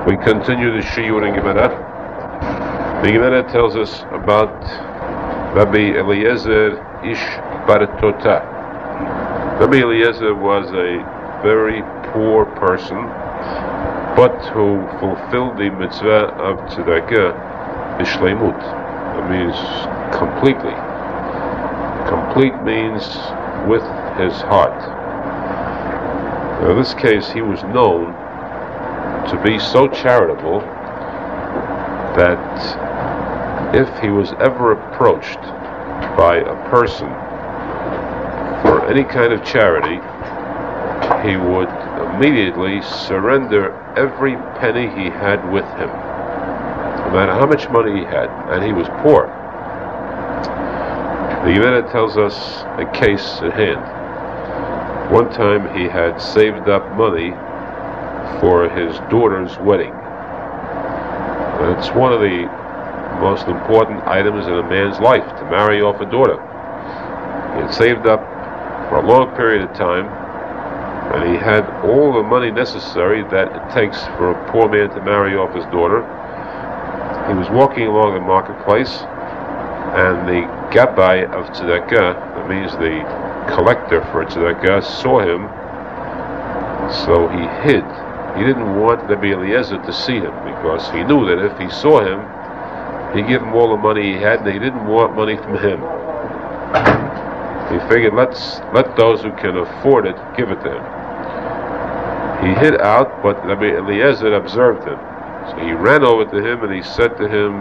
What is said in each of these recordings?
We continue the Shiur in Gemara. The Gemara tells us about Rabbi Eliezer Ish Bar Tota. Rabbi Eliezer was a very poor person, but who fulfilled the mitzvah of tzedakah b'shleimut. That means completely. Complete means with his heart. Now, in this case, he was known to be so charitable that if he was ever approached by a person for any kind of charity, he would immediately surrender every penny he had with him, no matter how much money he had, and he was poor. The Gemara tells us a case at hand. One time he had saved up money for his daughter's wedding. It's one of the most important items in a man's life, to marry off a daughter. He had saved up for a long period of time, and he had all the money necessary that it takes for a poor man to marry off his daughter. He was walking along the marketplace, and the gabbai of tzedakah, that means the collector for tzedakah, saw him, so he hid. He didn't want Rabbi Eliezer to see him, because he knew that if he saw him, he'd give him all the money he had, and he didn't want money from him. He figured, let those who can afford it give it to him. He hid out, but Rabbi Eliezer observed him. So he ran over to him and he said to him,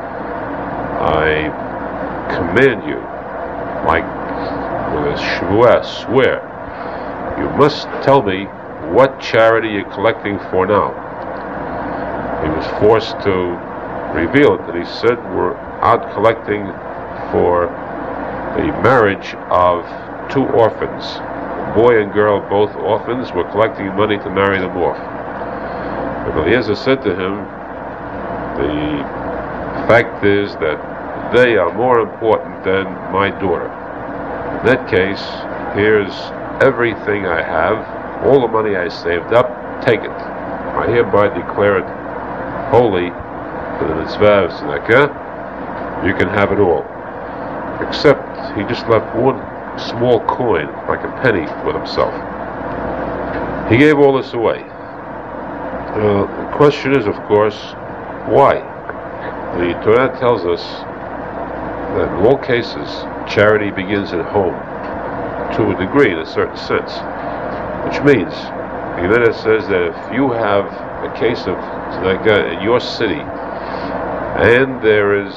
I command you, like with a shvuah, swear, you must tell me what charity you're collecting for now. He was forced to reveal it, and he said, we're out collecting for the marriage of two orphans. A boy and girl, both orphans. We're collecting money to marry them off. And Eliezer said to him, the fact is that they are more important than my daughter. In that case, here's everything I have, all the money I saved up, take it. I hereby declare it holy for the mitzvah of tzedakah. You can have it all. Except he just left one small coin, like a penny, with himself. He gave all this away. The question is, of course, why? The Torah tells us that in all cases, charity begins at home, to a degree, in a certain sense. Which means, the Gemara says that if you have a case of tzedakah in your city, and there is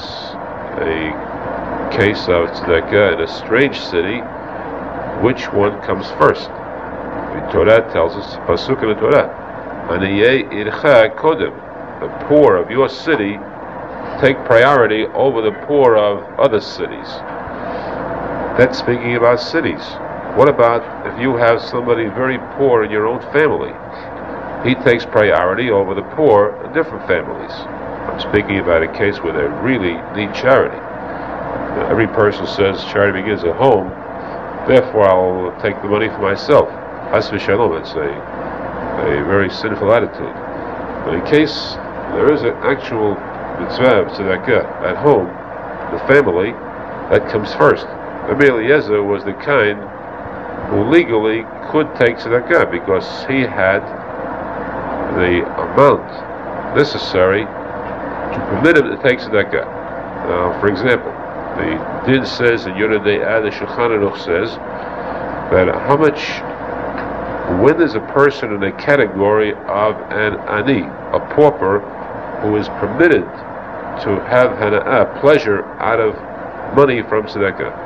a case of tzedakah in a strange city, which one comes first? The Torah tells us, pasuk in the Torah, Aniyei ircha kodem, the poor of your city take priority over the poor of other cities. That's speaking about cities. What about if you have somebody very poor in your own family? He takes priority over the poor in different families. I'm speaking about a case where they really need charity. Every person says charity begins at home, therefore I'll take the money for myself. Has v'shalom, it's a very sinful attitude. But in case there is an actual mitzvah of tzedakah at home, the family, that comes first. Rabbi Eliezer was the kind who legally could take tzedakah because he had the amount necessary to permit him to take tzedakah. For example, the Din says in Yonadei Ad, the Shulchan Aruch says that when there's a person in a category of an ani, a pauper, who is permitted to have hana'ah, pleasure, out of money from tzedakah.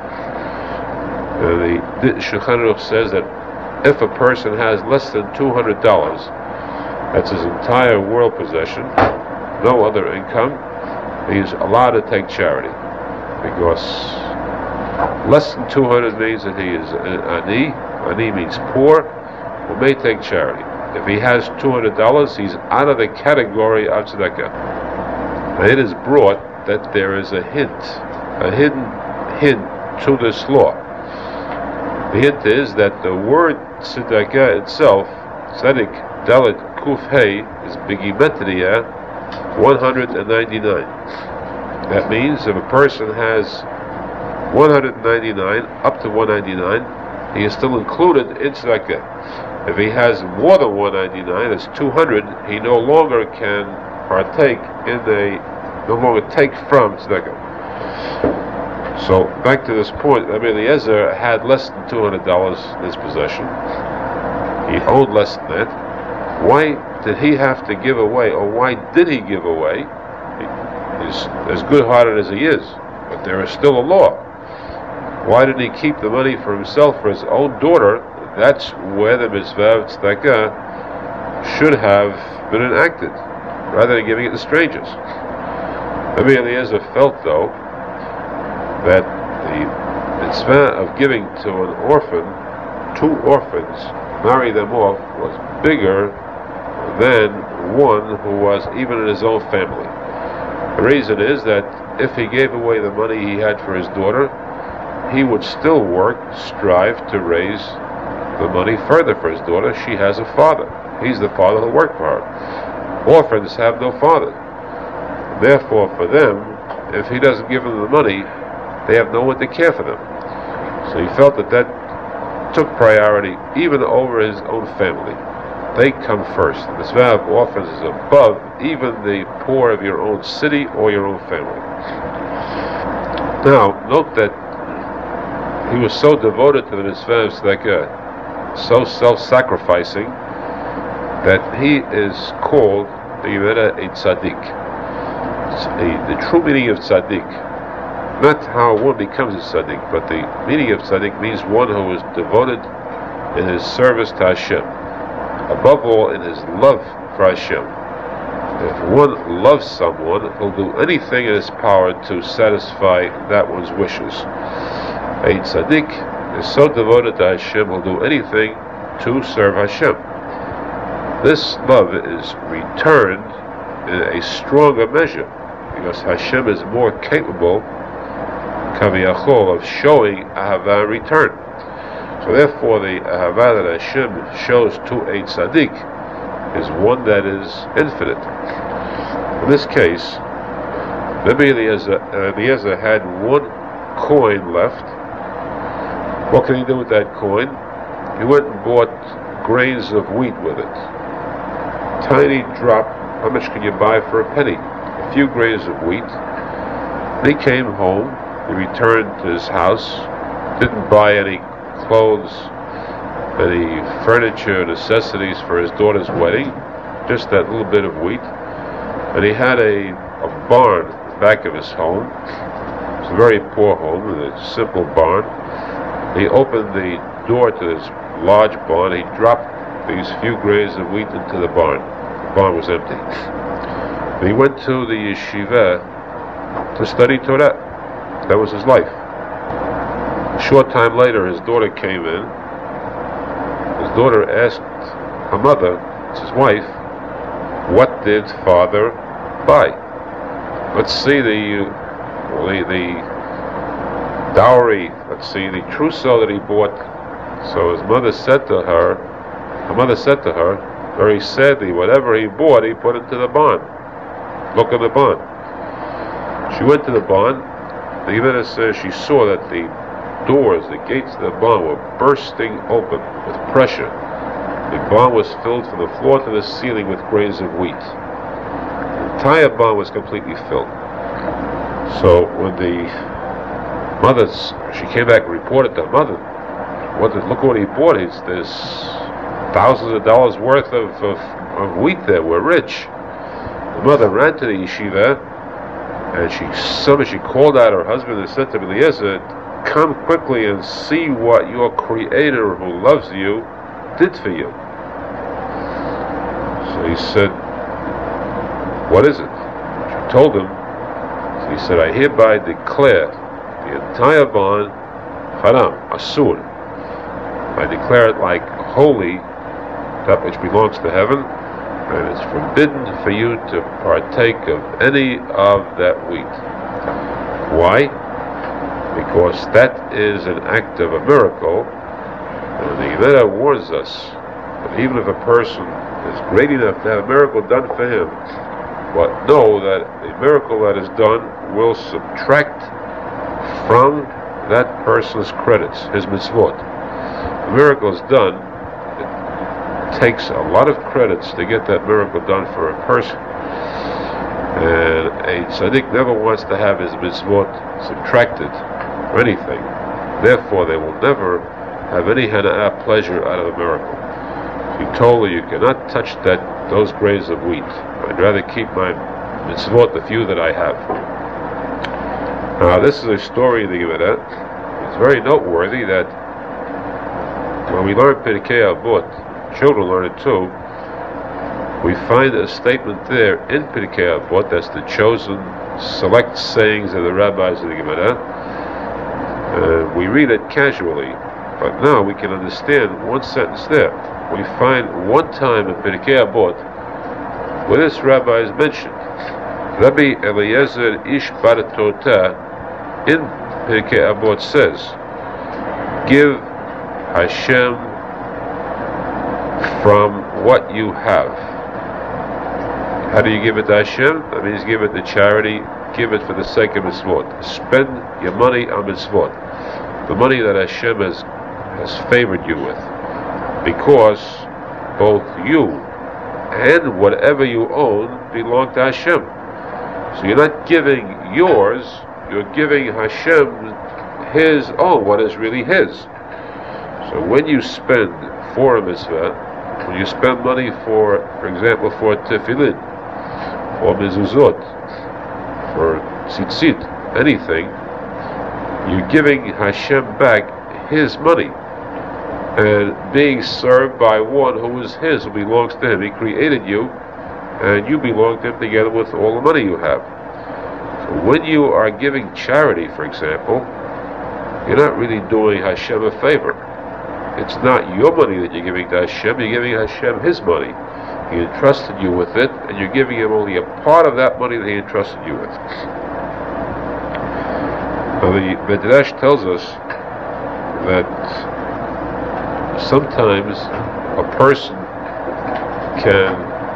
The Shulchan Aruch says that if a person has less than $200, that's his entire world possession, no other income, he's allowed to take charity, because less than 200 means that he is ani. Ani means poor, who may take charity. If he has $200, he's out of the category of tzedakah. And it is brought that there is a hidden hint to this law. The hint is that the word tzedakah itself, tzedek, dalet, Kuf Hey is Bigimetria 199. That means if a person has 199 up to 199, he is still included in tzedakah. If he has more than 199, that's 200, he no longer can partake no longer take from tzedakah. So back to this point, Rabbi Eliezer had less than $200 in his possession. He owed less than that. Why did he have to give away, or why did he give away? He's as good-hearted as he is, but there is still a law. Why didn't he keep the money for himself, for his own daughter? That's where the mitzvah of tzedakah should have been enacted, rather than giving it to strangers. Rabbi Eliezer felt, though, that the mitzvah of giving to an orphan, 2 orphans, marry them off, was bigger than one who was even in his own family. The reason is that if he gave away the money he had for his daughter, he would still strive to raise the money further for his daughter. She has a father. He's the father who worked for her. Orphans have no father. Therefore, for them, if he doesn't give them the money, they have no one to care for them. So he felt that took priority even over his own family. They come first. The mitzvah of orphans is above even the poor of your own city or your own family. Now, note that he was so devoted to the mitzvah of tzedakah, so self-sacrificing, that he is called a tzaddik. The true meaning of tzaddik, not how one becomes a tzaddik, but the meaning of tzaddik means one who is devoted in his service to Hashem, above all in his love for Hashem. If one loves someone, he'll do anything in his power to satisfy that one's wishes. A tzaddik is so devoted to Hashem, he'll do anything to serve Hashem. This love is returned in a stronger measure, because Hashem is more capable, kaviyachol, of showing ahava in return. So therefore, the ahava that Hashem shows to a tzaddik is one that is infinite. In this case, Rabbi Eliezer had 1 coin left. What can he do with that coin? He went and bought grains of wheat with it. Tiny drop. How much can you buy for a penny? A few grains of wheat. He came home. He returned to his house. Didn't buy any clothes, any furniture, necessities for his daughter's wedding. Just that little bit of wheat. And he had a barn at the back of his home. It's a very poor home, a simple barn. He opened the door to this large barn. He dropped these few grains of wheat into the barn. The barn was empty. And he went to the yeshiva to study Torah. That was his life. A short time later, his daughter came in. His daughter asked her mother, it's his wife, what did father buy? Let's see the dowry, let's see the trousseau that he bought. So his mother said to her, very sadly, whatever he bought, he put into the barn. Look at the barn. She went to the barn. The Gemara says she saw that the doors, the gates of the barn were bursting open with pressure. The barn was filled from the floor to the ceiling with grains of wheat. The entire barn was completely filled. So when the mother, she came back and reported to her mother, look what he bought. There's thousands of dollars worth of wheat there. We're rich. The mother ran to the yeshiva, and she called out her husband and said to him, Eliezer, come quickly and see what your Creator who loves you did for you. So he said, what is it? She told him. So he said, I hereby declare the entire barn haram, asur. I declare it like holy, that which belongs to heaven, and it's forbidden for you to partake of any of that wheat. Why? Because that is an act of a miracle, and the Gemara warns us that even if a person is great enough to have a miracle done for him, but know that the miracle that is done will subtract from that person's credits, his mitzvot. The miracle is done. It takes a lot of credits to get that miracle done for a person. And a tzaddik never wants to have his mitzvot subtracted or anything. Therefore, they will never have any hana'ah pleasure out of a miracle. He told her, you cannot touch those grains of wheat. I'd rather keep my mitzvot, the few that I have. Now, this is a story in the Gemara. It's very noteworthy that when we learn Pirkei Avot, children learn it too, we find a statement there in Pirkei Avot, that's the chosen, select sayings of the rabbis of the Gemara. We read it casually, but now we can understand one sentence there. We find one time in Pirkei Avot where this rabbi is mentioned. Rabbi Eliezer Ish Bar Tota in Pirkei Avot says, give Hashem from what you have. How do you give it to Hashem? That means give it to charity, give it for the sake of mitzvot. Spend your money on mitzvot. The money that Hashem has favored you with. Because both you and whatever you own belong to Hashem. So you're not giving yours, you're giving Hashem His own, what is really His. So when you spend for a mitzvah, when you spend money for example, for tefillin, or mezuzot, for tzitzit, anything, you're giving Hashem back His money, and being served by one who is His, who belongs to Him. He created you, and you belong to Him together with all the money you have. So when you are giving charity, for example, you're not really doing Hashem a favor. It's not your money that you're giving to Hashem, you're giving Hashem His money. He entrusted you with it, and you're giving Him only a part of that money that He entrusted you with. Now the Midrash tells us that sometimes a person can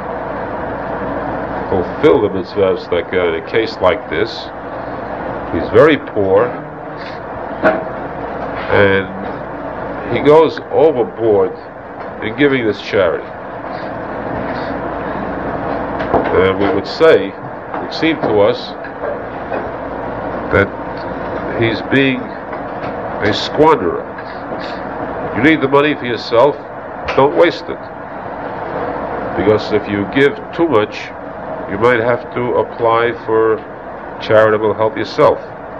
fulfill the mitzvahs, like in a case like this. He's very poor, and he goes overboard in giving this charity. And we would say, it would seem to us, that he's being a squanderer. You need the money for yourself, don't waste it. Because if you give too much, you might have to apply for charitable help yourself.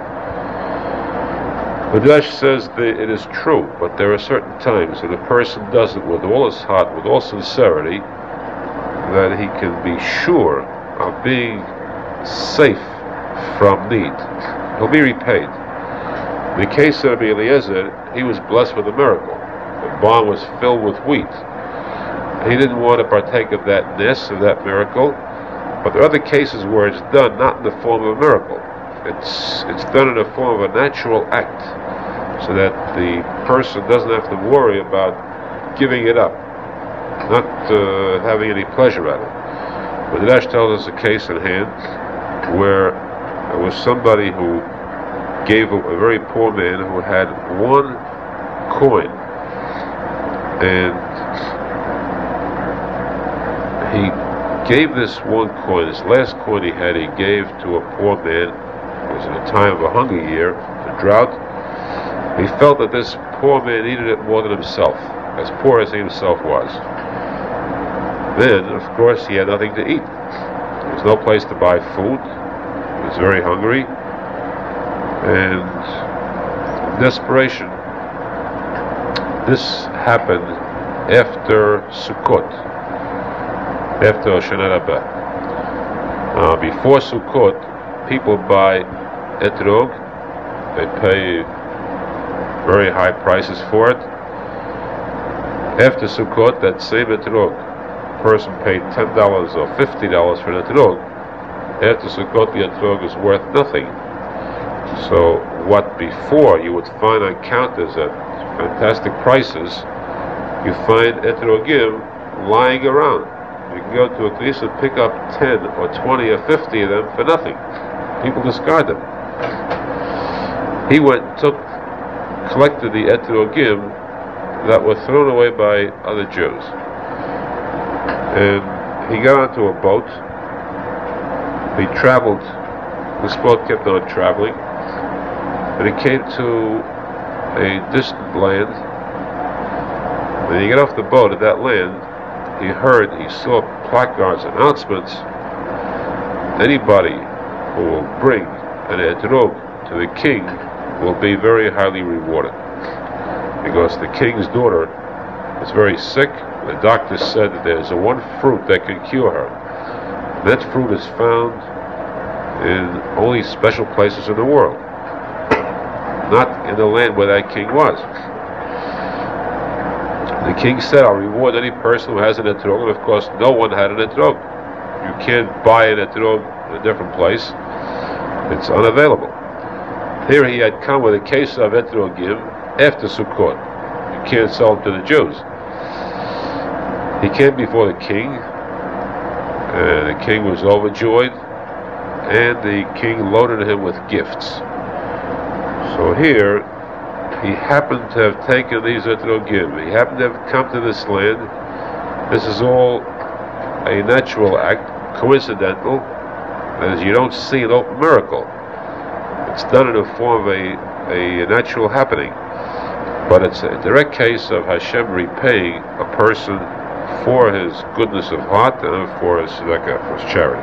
Midrash says that it is true, but there are certain times when a person does it with all his heart, with all sincerity, that he can be sure of being safe from need. He'll be repaid. In the case of Rabbi Eliezer, he was blessed with a miracle. The barn was filled with wheat. He didn't want to partake of that ness, of that miracle, but there are other cases where it's done not in the form of a miracle. It's done in the form of a natural act, so that the person doesn't have to worry about giving it up, not having any pleasure at it. But the Midrash tells us a case in hand where there was somebody who gave a very poor man who had one coin, and he gave this one coin, this last coin he had, he gave to a poor man. It was in a time of a hunger year, a drought. He felt that this poor man needed it more than himself, as poor as he himself was. Then, of course, he had nothing to eat. There was no place to buy food. He was very hungry. And in desperation, this happened after Sukkot, after Hoshana Rabbah. Before Sukkot, people buy etrog. They pay very high prices for it. After Sukkot, that same etrog, a person paid $10 or $50 for an etrog. After Sukkot, the etrog is worth nothing. So what before you would find on counters at fantastic prices, you find etrogim lying around. You can go to a place and pick up 10 or 20 or 50 of them for nothing. People discard them. He went and collected the etrogim that were thrown away by other Jews. And he got onto a boat. He traveled. This boat kept on traveling. And he came to a distant land. When he got off the boat at that land, he saw placards, announcements. Anybody who will bring an etrog to the king will be very highly rewarded. Because the king's daughter is very sick. The doctor said that there's one fruit that can cure her. That fruit is found in only special places in the world, not in the land where that king was. The king said, I'll reward any person who has an etrog, and of course no one had an etrog. You can't buy an etrog in a different place. It's unavailable. Here he had come with a case of etrogim after Sukkot. You can't sell them to the Jews. He came before the king, and the king was overjoyed, and the king loaded him with gifts. So here, he happened to have taken these etrogim. He happened to have come to this land. This is all a natural act, coincidental, as you don't see an open miracle. It's done in the form of a natural happening. But it's a direct case of Hashem repaying a person for his goodness of heart and for his tzedakah, for his charity.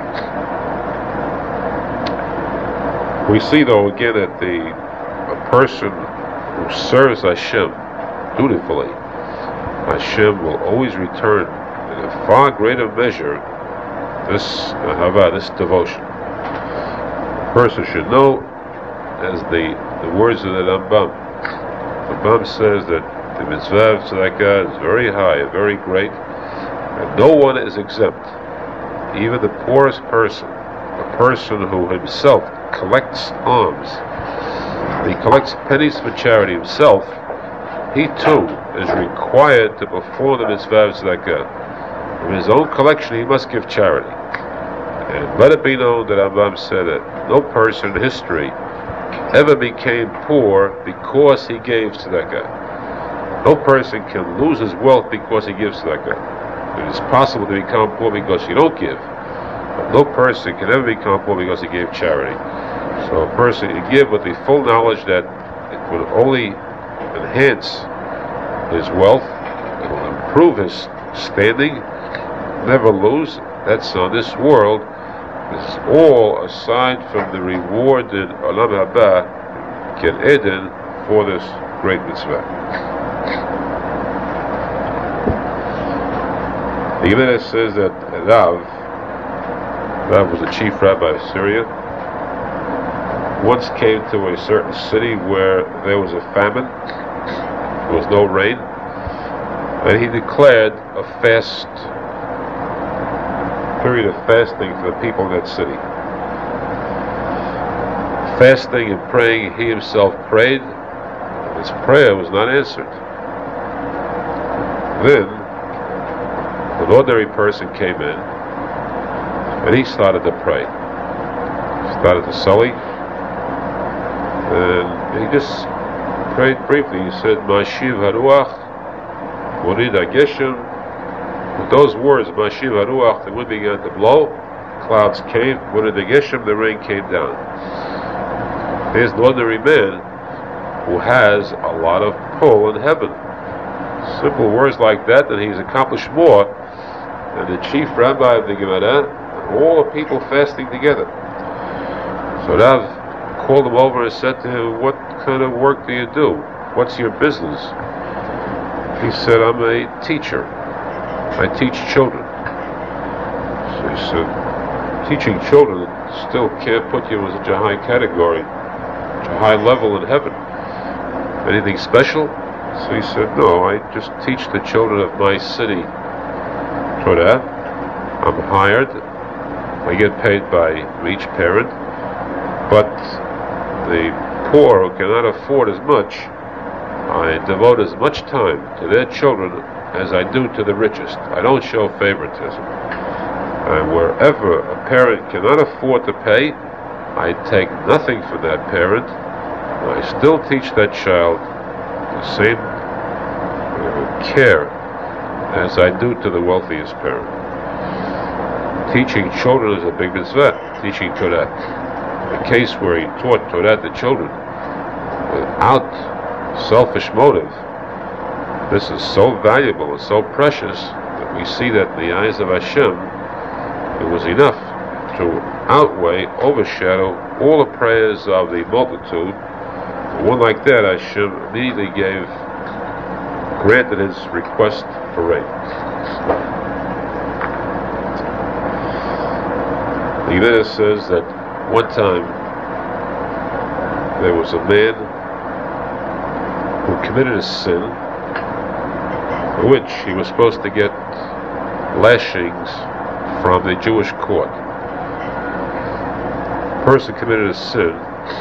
We see, though, again that a person who serves Hashem dutifully, Hashem will always return in a far greater measure this ahava, this devotion. A person should know, as the words of the Rambam. The Rambam says that the mitzvah of tzedakah is very high, very great, and no one is exempt. Even the poorest person, a person who himself collects alms, he collects pennies for charity himself, he too is required to perform the mitzvah of tzedakah. From his own collection he must give charity. And let it be known that Rambam said that no person in history ever became poor because he gave tzedakah. No person can lose his wealth because he gives tzedakah. It is possible to become poor because you don't give. But no person can ever become poor because he gave charity. So a person can give with the full knowledge that it will only enhance his wealth, it will improve his standing, never lose. That's on this world. This is all aside from the reward in Olam Haba, Gen Eden, for this great mitzvah. The Gemara says that Rav was the chief rabbi of Syria, once came to a certain city where there was a famine, there was no rain, and he declared a period of fasting for the people in that city. Fasting and praying, he himself prayed, and his prayer was not answered. Then, an ordinary person came in, and he started to pray. He started to sully, and he just prayed briefly. He said, Mashiv Haruach, Morid HaGeshem. With those words, Mashiv Haruach, the wind began to blow, clouds came, Morid HaGeshem, the rain came down. Here's an ordinary man who has a lot of pull in heaven. Simple words like that, and he's accomplished more than the chief rabbi of the Gemara, and all the people fasting together. So Rav called him over and said to him, what kind of work do you do? What's your business? He said, I'm a teacher. I teach children. So he said, teaching children still can't put you in such a high category, such a high level in heaven. Anything special? So he said, no, I just teach the children of my city Torah. I'm hired. I get paid by each parent. But the poor who cannot afford as much, I devote as much time to their children as I do to the richest. I don't show favoritism. And wherever a parent cannot afford to pay, I take nothing from that parent. I still teach that child the same care as I do to the wealthiest parent. Teaching children is a big mitzvah. Teaching Torah. The case where he taught Torah to children without selfish motive, this is so valuable and so precious that we see that in the eyes of Hashem, it was enough to outweigh, overshadow all the prayers of the multitude. One like that, Hashem immediately granted his request for rain. The Gemara says that one time there was a man who committed a sin for which he was supposed to get lashings from the Jewish court. The person committed a sin.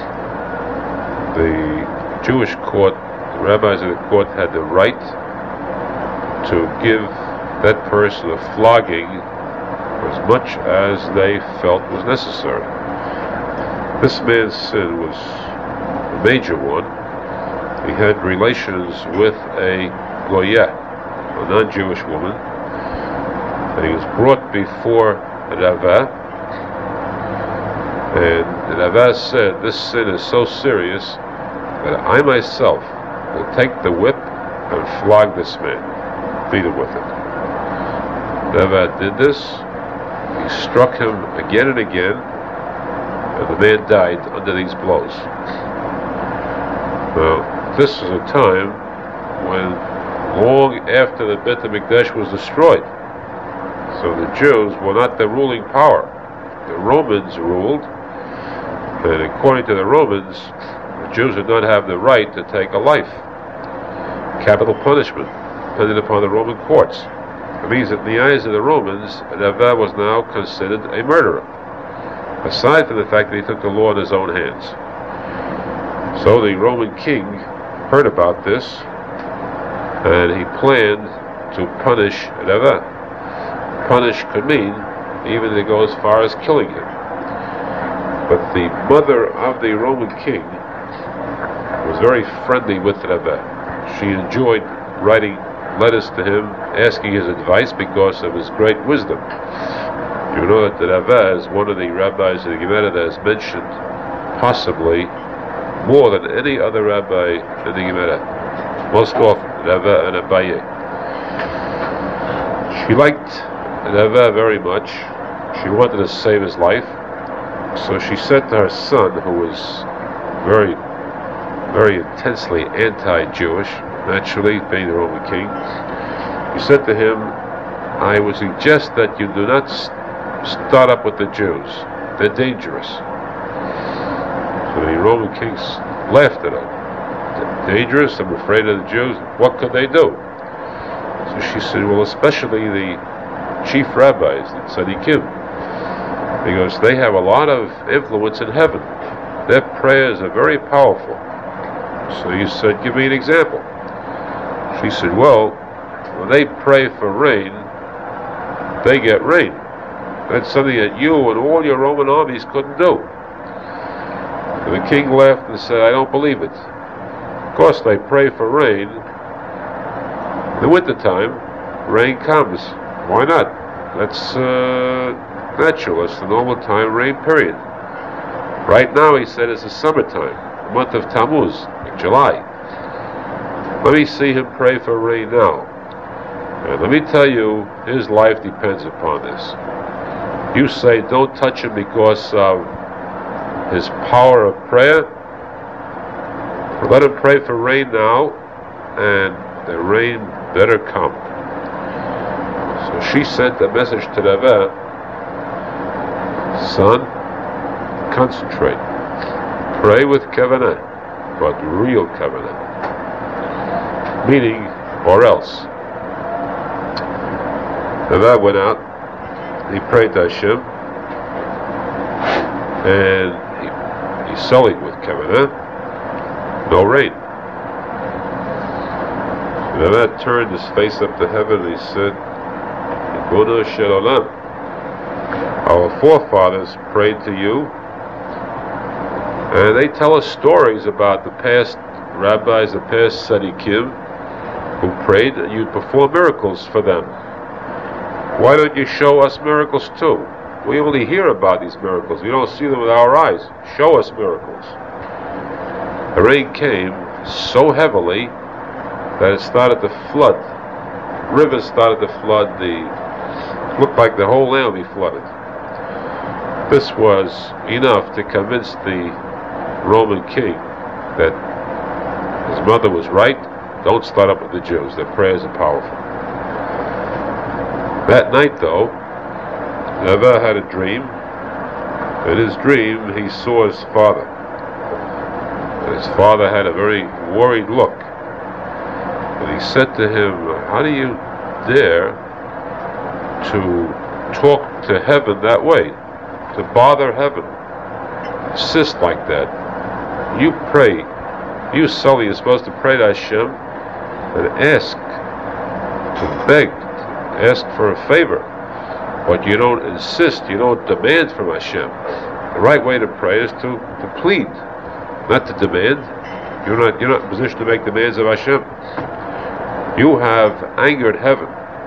The Jewish court, the rabbis of the court, had the right to give that person a flogging as much as they felt was necessary. This man's sin was a major one. He had relations with a goyah, a non-Jewish woman, and he was brought before the Rava, and the Rava said, this sin is so serious that I myself will take the whip and flog this man, beat him with it. Rava did this. He struck him again and again, and the man died under these blows. Now, this is a time when, long after the Beit HaMikdash was destroyed, so the Jews were not the ruling power. The Romans ruled, and according to the Romans, the Jews did not have the right to take a life. Capital punishment, depended upon the Roman courts. It means that in the eyes of the Romans, Rava was now considered a murderer, aside from the fact that he took the law in his own hands. So the Roman king heard about this, and he planned to punish Rava. Punish could mean even to go as far as killing him. But the mother of the Roman king was very friendly with Rava. She enjoyed writing letters to him, asking his advice because of his great wisdom. You know that the Rava is one of the rabbis of the Gemara that is mentioned possibly more than any other rabbi in the Gemara. Most often, Rava and Abaye. She liked Rava very much. She wanted to save his life. So she said to her son, who was very, very intensely anti-Jewish, naturally, being the Roman king, she said to him, I would suggest that you do not start up with the Jews. They're dangerous. So the Roman kings laughed at her. Dangerous? I'm afraid of the Jews. What could they do? So she said, well, especially the chief rabbis, the tzaddikim, because they have a lot of influence in heaven. Their prayers are very powerful. So he said, give me an example. She said, well, when they pray for rain, they get rain. That's something that you and all your Roman armies couldn't do. And the king laughed and said, I don't believe it. Of course, they pray for rain. In the wintertime, rain comes. Why not? That's natural. It's the normal time rain period. Right now, he said, it's the summertime, the month of Tammuz, in July. Let me see him pray for rain now. And let me tell you, his life depends upon this. You say, don't touch him because of his power of prayer. Let him pray for rain now, and the rain better come. So she sent a message to Rava, son, concentrate. Pray with kavanah, but real kavanah. Meaning, or else. Rava went out, he prayed to Hashem, and he sullied with kavanah, no rain. Rava turned his face up to heaven and he said, Ribono shel olam, forefathers prayed to you. And they tell us stories about the past rabbis, the past tzaddikim, who prayed, and you perform miracles for them. Why don't you show us miracles too? We only hear about these miracles. We don't see them with our eyes. Show us miracles. The rain came so heavily that it started to flood. Rivers started to flood. It looked like the whole land would be flooded. This was enough to convince the Roman king that his mother was right. Don't start up with the Jews. Their prayers are powerful. That night, though, Neva had a dream. In his dream, he saw his father. And his father had a very worried look. And he said to him, "How do you dare to talk to heaven that way? To bother heaven? Insist like that? You pray. You, Sully, are supposed to pray to Hashem and ask, to beg, to ask for a favor. But you don't insist, you don't demand from Hashem. The right way to pray is to plead, not to demand. You're not in a position to make demands of Hashem. You have angered heaven.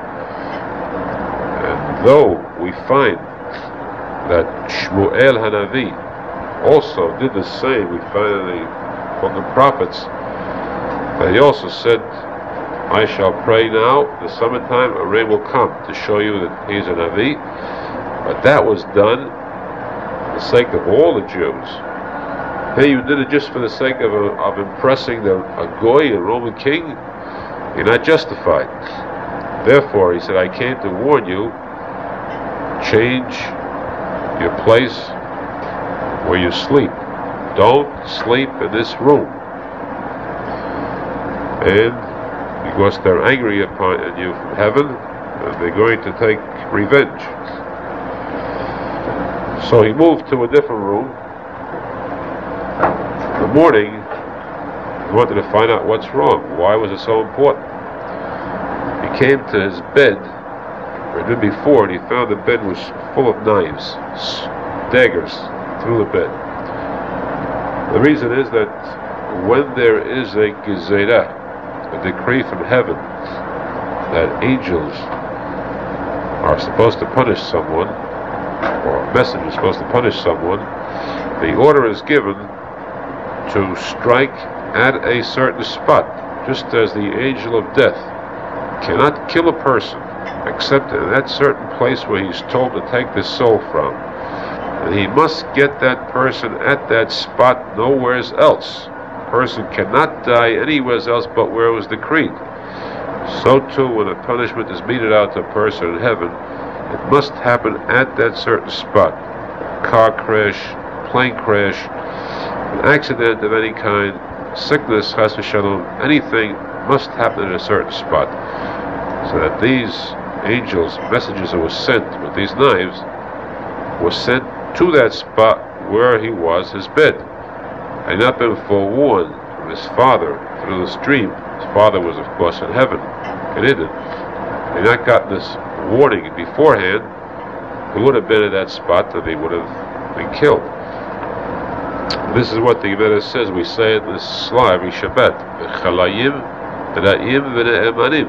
And though we find that Shmuel Hanavi also did the same, we find from the prophets that he also said, I shall pray now, the summertime, a rain will come to show you that he's a Navi. But that was done for the sake of all the Jews. Hey, you did it just for the sake of impressing a Goy, a Roman king? You're not justified. Therefore, he said, I came to warn you, change your place where you sleep. Don't sleep in this room. And because they're angry upon you from heaven, and they're going to take revenge. So he moved to a different room. In the morning, he wanted to find out what's wrong. Why was it so important? He came to his bed, or he did before, and he found the bed was full of knives, daggers through the bed. The reason is that when there is a gezerah, a decree from heaven, that angels are supposed to punish someone, or a messenger is supposed to punish someone, the order is given to strike at a certain spot, just as the angel of death cannot kill a person except in that certain place where he's told to take the soul from. And he must get that person at that spot nowhere else. A person cannot die anywhere else but where it was decreed. So too, when a punishment is meted out to a person in heaven, it must happen at that certain spot. Car crash, plane crash, an accident of any kind, sickness, chas v'shalom, anything must happen at a certain spot. So that these angels, messengers that were sent with these knives, were sent to that spot where he was, his bed. Had not been forewarned from his father through this dream. His father was, of course, in heaven, and in it. Had not gotten this warning beforehand, he would have been at that spot and he would have been killed. This is what the Gemara says. We say in this slide every Shabbat: "Chalayim, ra'im, v'ne'emanim."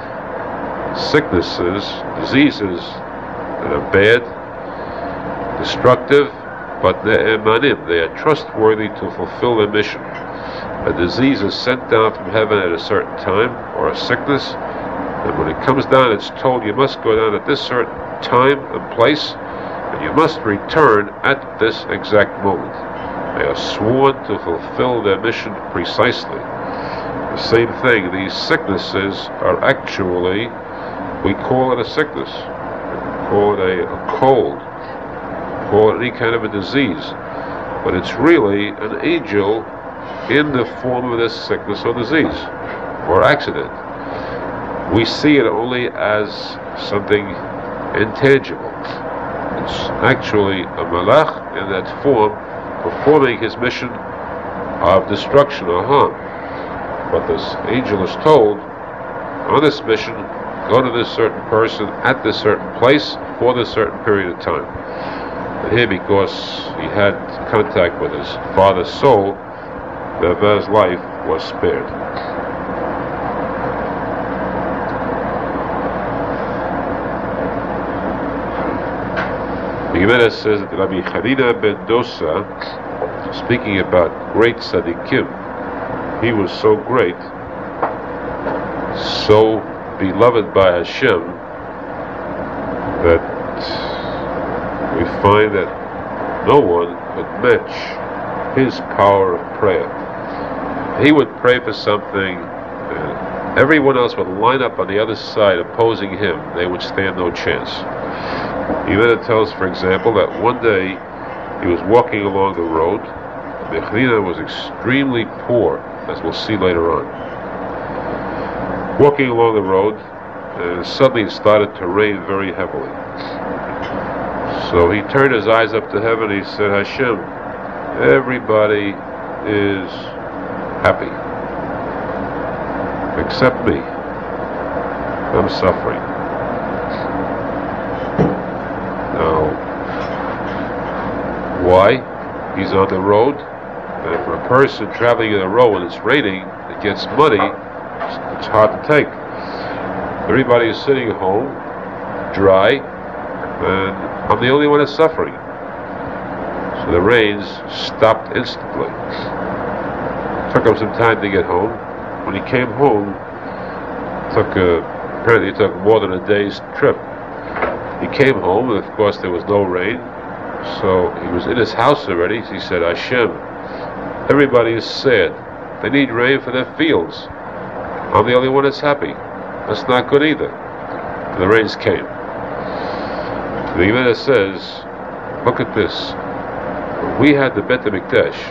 Sicknesses, diseases that are bad, destructive, but ne'emanim, they are trustworthy to fulfill their mission. A disease is sent down from heaven at a certain time, or a sickness, and when it comes down, it's told you must go down at this certain time and place, and you must return at this exact moment. They are sworn to fulfill their mission precisely. The same thing, these sicknesses are actually, we call it a sickness, we call it a cold, call it any kind of a disease, but it's really an angel in the form of this sickness or disease or accident. We see it only as something intangible. It's actually a malach in that form, performing his mission of destruction or harm. But this angel is told, on this mission, go to this certain person at this certain place for this certain period of time. And here, because he had contact with his father's soul, Be'ez's life was spared. The Gemara says that Rabbi Chanina ben Dosa, speaking about great tzaddikim, he was so great, so beloved by Hashem, that we find that no one could match his power of prayer. He would pray for something, and everyone else would line up on the other side opposing him. They would stand no chance. Yemena tells, for example, that one day he was walking along the road. Bechlina was extremely poor, as we'll see later on. Walking along the road, and suddenly it started to rain very heavily. So he turned his eyes up to heaven and he said, Hashem, everybody is happy, except me. I'm suffering. Now, why? He's on the road, and for a person traveling on the road when it's raining, it gets muddy, it's hard to take. Everybody is sitting home, dry, and I'm the only one that's suffering. So the rains stopped instantly. It took him some time to get home. When he came home, apparently it took more than a day's trip. He came home, and of course there was no rain, so he was in his house already. He said, Hashem, everybody is sad. They need rain for their fields. I'm the only one that's happy. That's not good either. And the rains came. The Gemara says, look at this. We had the Bet HaMikdash.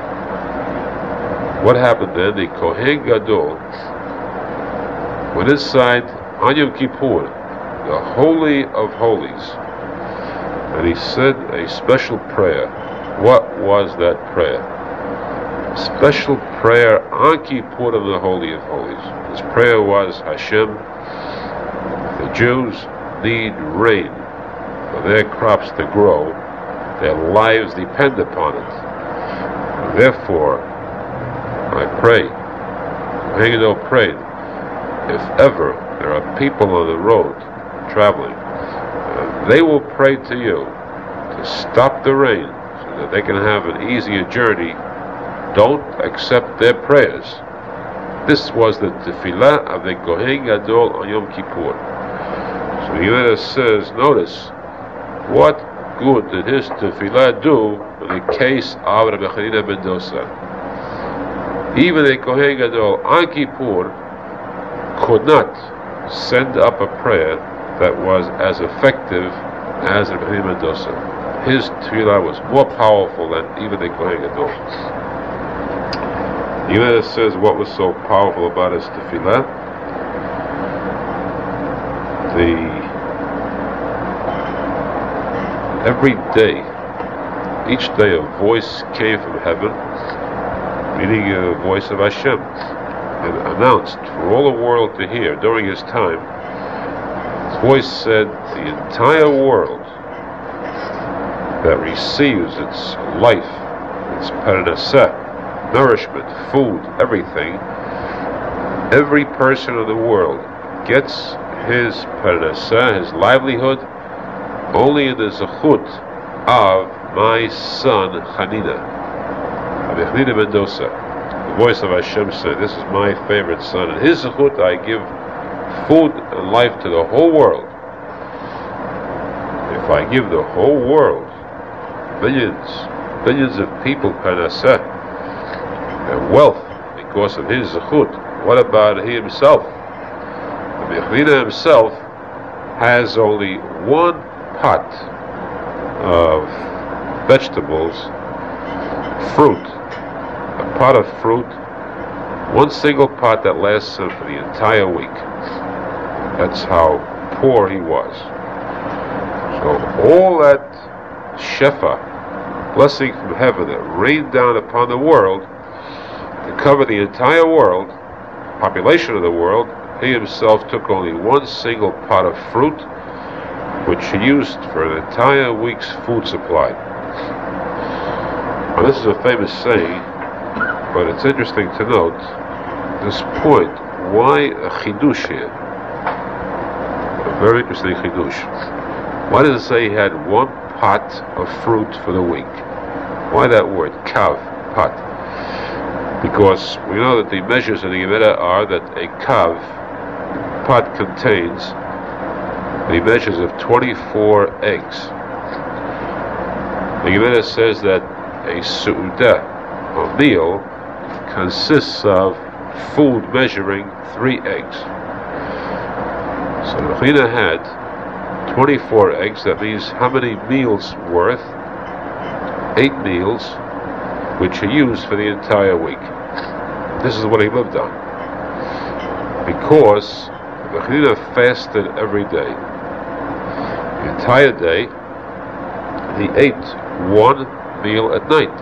What happened then? The Kohen Gadol went inside on Yom Kippur, the Holy of Holies, and he said a special prayer. What was that prayer? A special prayer on Kippur of the Holy of Holies. His prayer was, Hashem, the Jews need rain for their crops to grow. Their lives depend upon it. Therefore, I pray, Kohen Gadol prayed, if ever there are people on the road traveling, they will pray to you to stop the rain so that they can have an easier journey. Don't accept their prayers. This was the tefillah of the Kohen Gadol on Yom Kippur. So the Gemara says, notice, what good did his tefillah do in the case of Rabbi Chanina ben Dosa? Even the Kohen Gadol on Kippur could not send up a prayer that was as effective as Rabbi Chanina ben Dosa. His tefillah was more powerful than even the Kohen Gadol. The Gemara says what was so powerful about his tefillah. Every day, each day, a voice came from heaven, meaning a voice of Hashem, and announced for all the world to hear during his time. His voice said, the entire world that receives its life, its parnasah, nourishment, food, everything, every person in the world gets his parnasah, his livelihood, only in the zechut of my son Chanina, Rabbi Chanina ben Dosa. The voice of Hashem said, this is my favorite son, and his zechut I give food and life to the whole world. If I give the whole world, billions of people parnasah and wealth because of his zechut, what about he himself? Rabbi Chanina himself has only one pot of vegetables, fruit, a pot of fruit, one single pot that lasts him for the entire week. That's how poor he was. So all that shefa, blessing from heaven that rained down upon the world to cover the entire world, population of the world, he himself took only one single pot of fruit, which she used for an entire week's food supply. Now, this is a famous saying, but it's interesting to note this point. Why a chidush here? A very interesting chidush. Why does it say he had one pot of fruit for the week? Why that word, kav, pot? Because we know that the measures in the Gemara are that a kav, pot, contains the measures of 24 eggs. The Gemara says that a su'udah, a meal, consists of food measuring 3 eggs. So Rechina had 24 eggs. That means how many meals worth? 8 meals, which he used for the entire week. This is what he lived on. Because Rechina fasted every day. The entire day, he ate 1 meal at night.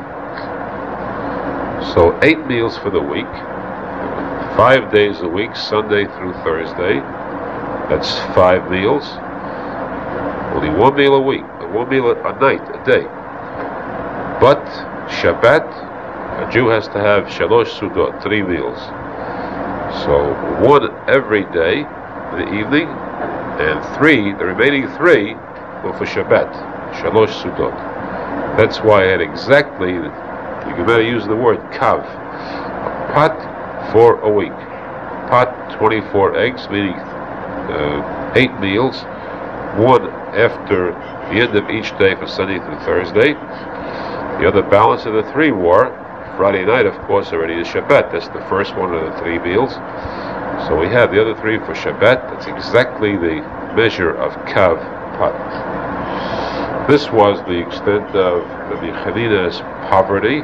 So 8 meals for the week, 5 days a week, Sunday through Thursday. That's 5 meals. Only 1 meal a week, 1 meal a night, a day. But Shabbat, a Jew has to have shalosh sudot, 3 meals. So 1 every day in the evening, and 3, the remaining 3, were for Shabbat, shalosh sudot. That's why I had exactly, the Gemara used the word kav, a pot for a week. Pot, 24 eggs, meaning 8 meals, 1 after the end of each day for Sunday through Thursday. The other balance of the 3 were Friday night, of course, already is Shabbat. That's the first one of the 3 meals. So we have the other 3 for Shabbat. That's exactly the measure of kav, pot. This was the extent of Rabbi Chanina's poverty,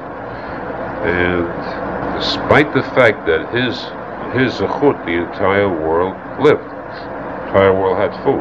and despite the fact that his zechut, the entire world lived, the entire world had food.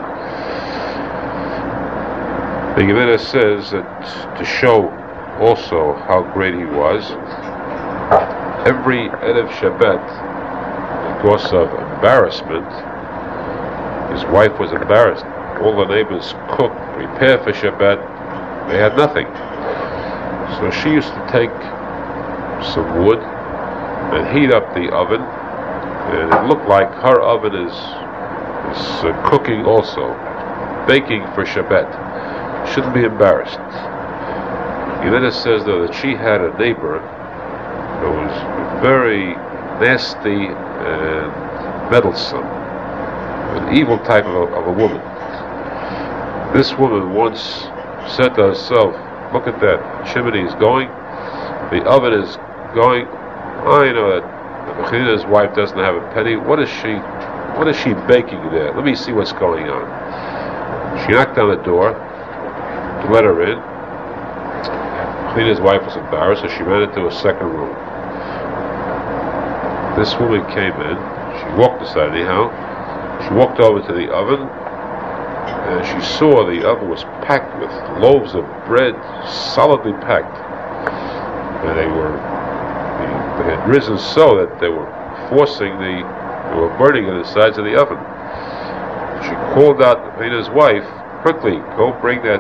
The Gemara says that to show also how great he was, every Erev Shabbat, because of embarrassment, his wife was embarrassed. All the neighbors cooked, prepared for Shabbat. They had nothing. So she used to take some wood and heat up the oven, and it looked like her oven is cooking also, baking for Shabbat. Shouldn't be embarrassed. Yevena says though that she had a neighbor who was very nasty and meddlesome, an evil type of a woman. This woman once said to herself, "Look at that, chimney is going, the oven is going. I know that Chanina's wife doesn't have a penny. What is she baking there? Let me see what's going on." She knocked on the door to let her in. Chanina's wife was embarrassed, so she ran into a second room. This woman came in. She walked aside anyhow. She walked over to the oven, and she saw the oven was packed with loaves of bread, solidly packed. And they had risen so that they were they were burning on the sides of the oven. She called out Chanina's wife, "Quickly, go bring that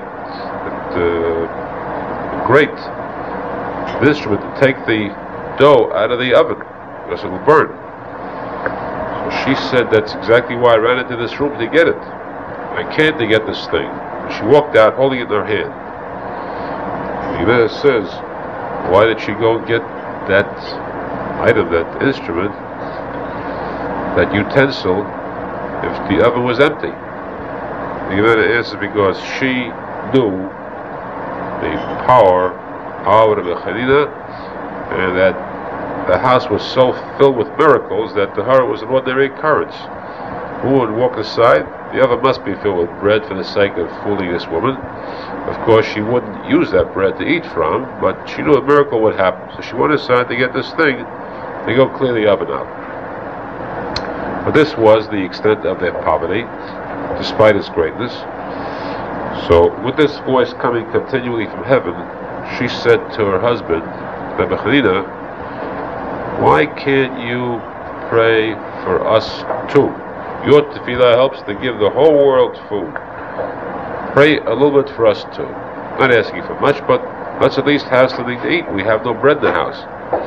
grate, the instrument to take the dough out of the oven, because it will burn." So she said, "That's exactly why I ran into this room, to get it. I came to get this thing." And she walked out holding it in her hand. The Gemara says, why did she go and get that item, that instrument, that utensil, if the oven was empty? The Gemara answers, because she knew the power of Rabbi Chanina, and that the house was so filled with miracles that to her it was an ordinary occurrence. Who would walk aside? The oven must be filled with bread for the sake of fooling this woman. Of course, she wouldn't use that bread to eat from, but she knew a miracle would happen. So she went aside to get this thing to go clear the oven out. But this was the extent of their poverty, despite its greatness. So, with this voice coming continually from heaven, she said to her husband, Rabbi Chanina, "Why can't you pray for us too? Your tefillah helps to give the whole world food. pray a little bit for us too. Not asking for much, but let's at least have something to eat. We have no bread in the house.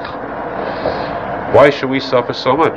Why should we suffer so much?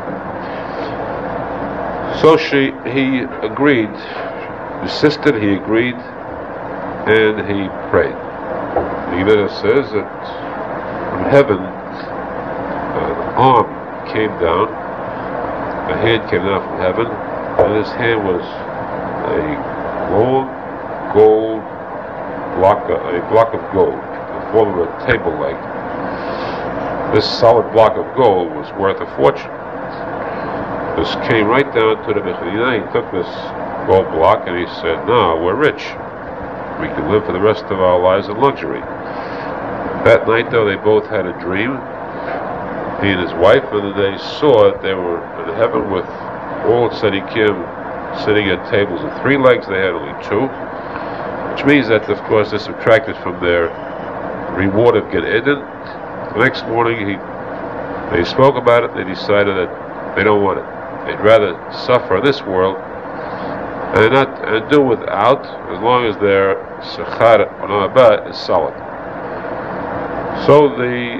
So he agreed, insisted, he agreed, and he prayed. The Gemara says that from heaven an arm came down, a hand came down from heaven, and his hand was a long gold block of gold, in the form of a table leg. This solid block of gold was worth a fortune. This came right down to the Mechanina. He took this gold block and he said, "No, we're rich. We can live for the rest of our lives in luxury." That night, though, they both had a dream, he and his wife, and they saw that they were in heaven with all tzaddikim sitting at tables with 3 legs. They had only 2, which means that, of course, they're subtracted from their reward of Gan Eden. The next morning, they spoke about it. They decided that they don't want it. They'd rather suffer in this world and do without, as long as their sechar olam haba is solid. So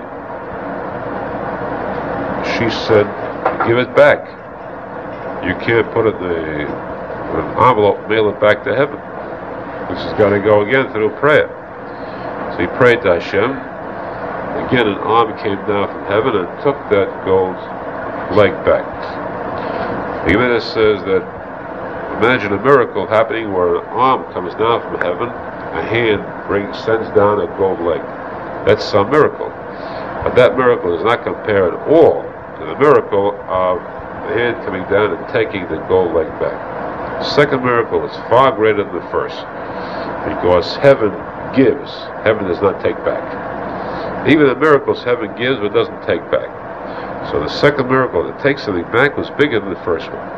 she said, "Give it back. You can't put it in an envelope, mail it back to heaven. This has got to go again through prayer." So he prayed to Hashem. Again, an arm came down from heaven and took that gold leg back. The Gemara says that, imagine a miracle happening where an arm comes down from heaven, a hand sends down a gold leg. That's some miracle. But that miracle does not compare at all to the miracle of the hand coming down and taking the gold leg back. The second miracle is far greater than the first, because heaven gives, heaven does not take back. Even the miracles heaven gives but doesn't take back. So the second miracle that takes something back was bigger than the first one.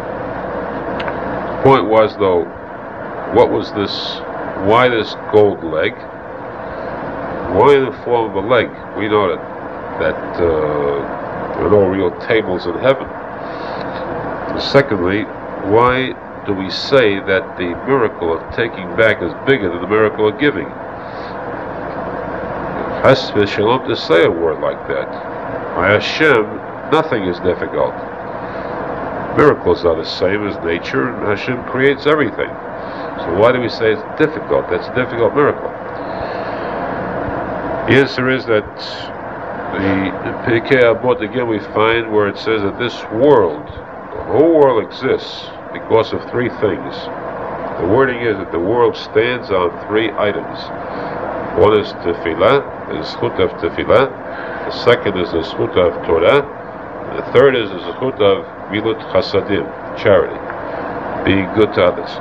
The point was, though, what was this? Why this gold leg? Why in the form of a leg? We know that there are no real tables in heaven. And secondly, why do we say that the miracle of taking back is bigger than the miracle of giving? Chas v'shalom to say a word like that. By Hashem, nothing is difficult. Miracles are the same as nature, and Hashem creates everything. So why do we say it's difficult? That's a difficult miracle. The answer is that in Pirkei Avot again we find where it says that this world, the whole world exists because of 3 things. The wording is that the world stands on 3 items. One is tefillah, the zchut of tefillah. The second is the zchut of Torah. And the third is the zchut of milut chasadim, charity, being good to others.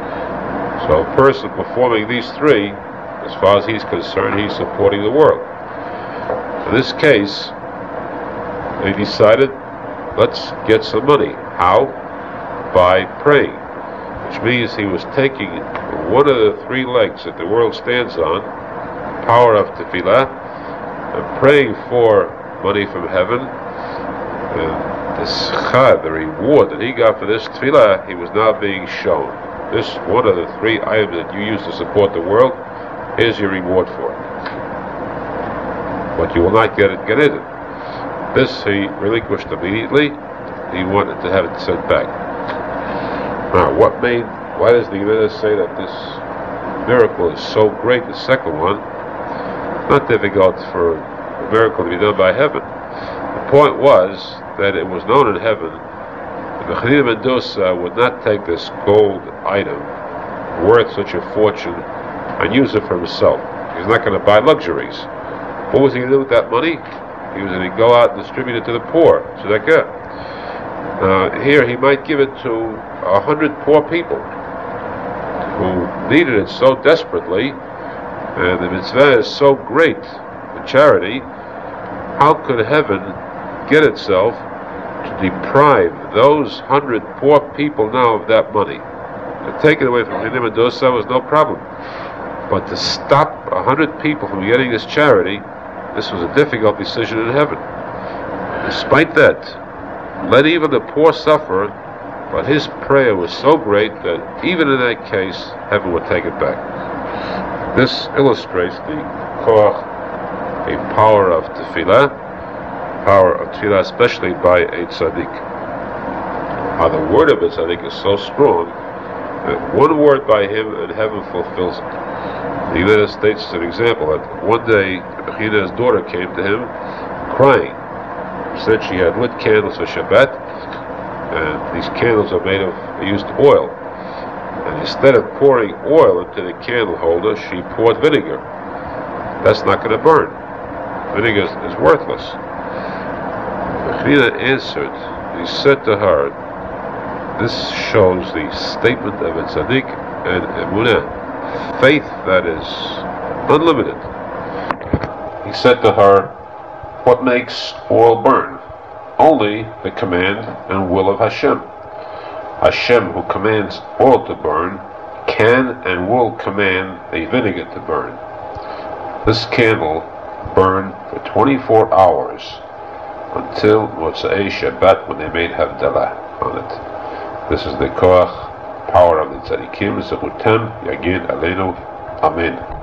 So a person performing these 3, as far as he's concerned, he's supporting the world. In this case, they decided, let's get some money. How? By praying. Which means he was taking one of the 3 legs that the world stands on, power of tefillah, and praying for money from heaven. And the schar, the reward that he got for this tefillah, he was now being shown. This one of the 3 items that you use to support the world, here's your reward for it. But you will not get it. This he relinquished immediately. He wanted to have it sent back. Now, why does the Gemara say that this miracle is so great, the second one? Not difficult for a miracle to be done by heaven. The point was that it was known in heaven that the Chadina Mendoza would not take this gold item worth such a fortune and use it for himself. He's not going to buy luxuries. What was he going to do with that money? He was going to go out and distribute it to the poor. So here he might give it to 100 poor people who needed it so desperately, and the mitzvah is so great for charity. How could heaven get itself to deprive those 100 poor people now of that money? To take it away from him and Dosa was no problem, but to stop 100 people from getting this charity, this was a difficult decision in heaven. Despite that, let even the poor suffer But his prayer was so great that even in that case, heaven would take it back. This illustrates the koach, a power of tefillah, especially by a tzaddik. How the word of a tzaddik is so strong that one word by him and heaven fulfills it. The United States is an example that one day Bechina's daughter came to him crying. Said she had lit candles for Shabbat, and these candles are made of, they used oil. And instead of pouring oil into the candle holder, she poured vinegar. That's not going to burn. Vinegar is worthless. Bechina answered, he said to her, this shows the statement of a tzaddik and emunah, faith that is unlimited. He said to her, what makes oil burn? Only the command and will of Hashem. Hashem, who commands oil to burn, can and will command a vinegar to burn. This candle burned for 24 hours until Motzei Shabbat, when they made Havdalah on it. This is the koach, power of the tzaddikim, zechutem yagid aleinu, amen.